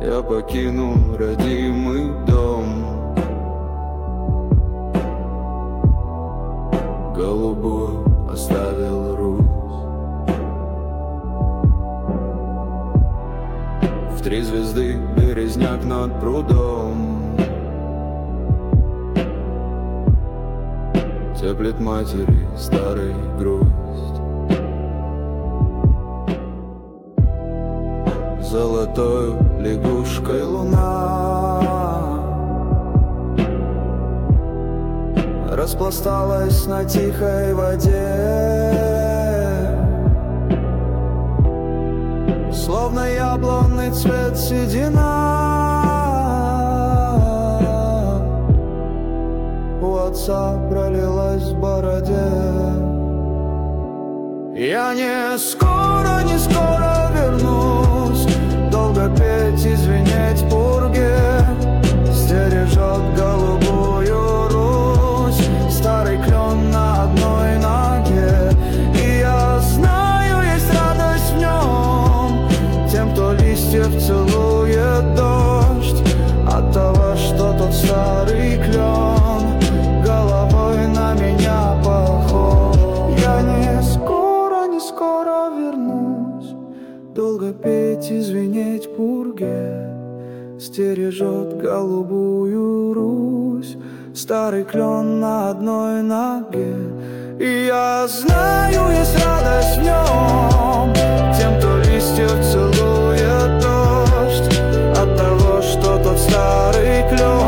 я покинул родимый дом. Голубую оставил Русь. В 3 звезды березняк над прудом теплит матери старый грусть. Золотою лягушкой луна распласталась на тихой воде, словно яблонный цвет седина у отца пролилась в бороде. Я не скоро вернусь, долго петь и звенеть пурге стережет голубую Русь, старый клен на одной ноге. И я знаю, есть радость в нем тем, кто листьев целует дождь, от того, что тот старый клен головой на меня похож. Я не скоро вернусь, долго петь и звенеть пурге стережет голубую Русь, старый клен на одной ноге. И я знаю, есть радость в нем тем, кто листьев целует дождь, от того, что тот старый клен